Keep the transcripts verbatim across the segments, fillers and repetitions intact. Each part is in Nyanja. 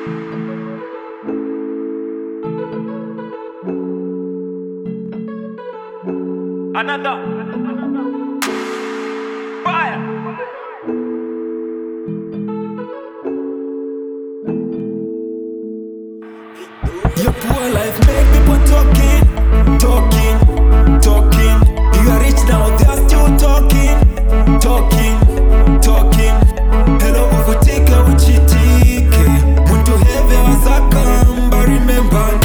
Another fire. Your poor life make people talking, talking, talking. You are rich now, they are still talking, talking, talking. Hello, uvutika uchitike. Muntu heve wazakamba, remember.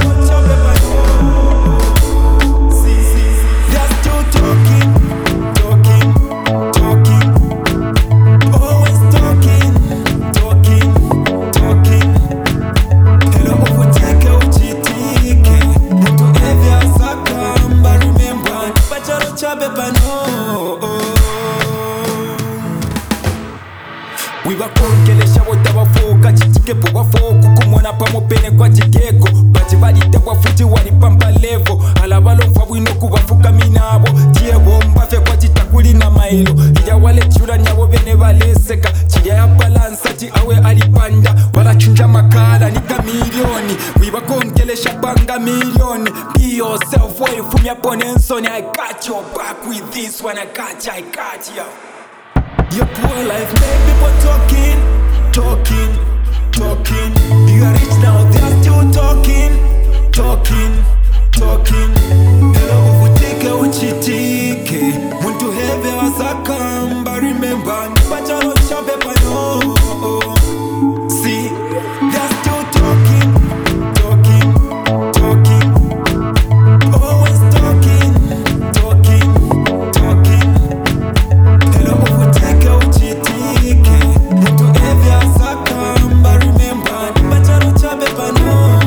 They are still talking, talking, talking. Always talking, talking, talking. Hello, uvutika uchitike. Muntu heve wazakamba, remember. Bacharo chabe pano. Wibakongelesha botabafoka chitikepo bafoku kumona pamopene kwa chigeko bati balita bafuti wali pamba levo alabalo mfabwino kubafuka minabo tiebo mbafe kwa chitakuli na mailo ija wale chura nyabo bene baleseka chija ya balansa chi awe alipanda wala chunja makala nika milioni wibakongelesha banga milioni be yourself way from your ponensoni. I got your back with this one. I got you, I got you. Your poor life make people talking, talking, talking. You are rich now, they are still talking, talking, talking. Hello, uvutike uchitike. Muntu heve wasakamba, remember. Bacharo chabe pano. See, they are still talking, talking, talking. Always talking, talking, talking. Hello, uvutike uchitike. Muntu heve wasakamba, remember. Bacharo chabe pano.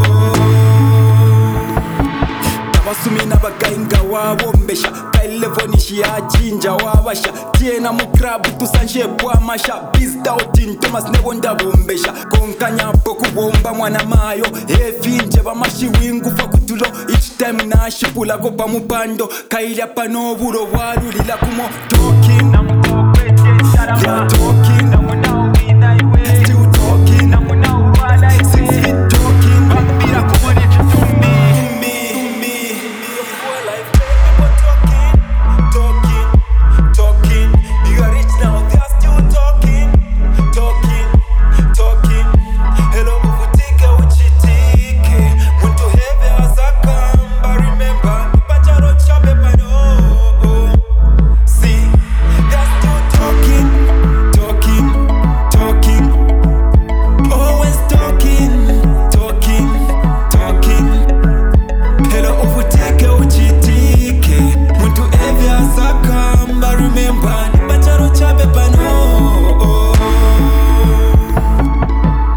Tabasumi n'abagainga wabombesha kailevonishi ya jinja wabasha tiena mukrabu tusanje bwamasha bizda otin Thomas nebo ndabombesha konkanya poku bomba mwana mayo efinje bamashi wingufa kutulo each time nashipula ko pamupando kaila pano buro walulila kumo talking, they are talking.